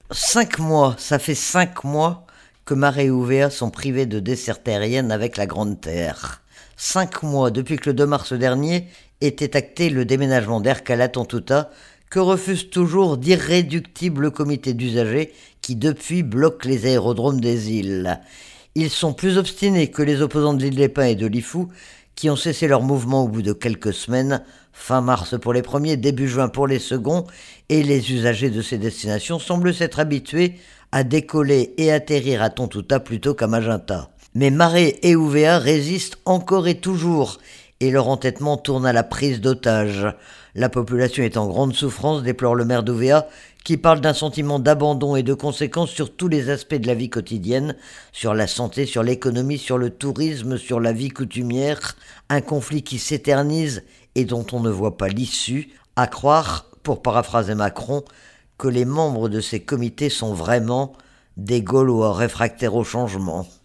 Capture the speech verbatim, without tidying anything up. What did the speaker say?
Cinq mois, ça fait cinq mois que Marais et Ouvéa sont privés de desserte aérienne avec la Grande Terre. Cinq mois depuis que le deux mars dernier était acté le déménagement d'Ercala à Tontouta, que refuse toujours d'irréductibles comités d'usagers qui depuis bloquent les aérodromes des îles. Ils sont plus obstinés que les opposants de l'île des Pins et de Lifou, qui ont cessé leur mouvement au bout de quelques semaines, fin mars pour les premiers, début juin pour les seconds, et les usagers de ces destinations semblent s'être habitués à décoller et atterrir à Tontouta plutôt qu'à Magenta. Mais Marais et Ouvéa résistent encore et toujours, et leur entêtement tourne à la prise d'otages. La population est en grande souffrance, déplore le maire d'Ouvéa, qui parle d'un sentiment d'abandon et de conséquences sur tous les aspects de la vie quotidienne, sur la santé, sur l'économie, sur le tourisme, sur la vie coutumière, un conflit qui s'éternise et dont on ne voit pas l'issue, à croire, pour paraphraser Macron, que les membres de ces comités sont vraiment des Gaulois réfractaires au changement.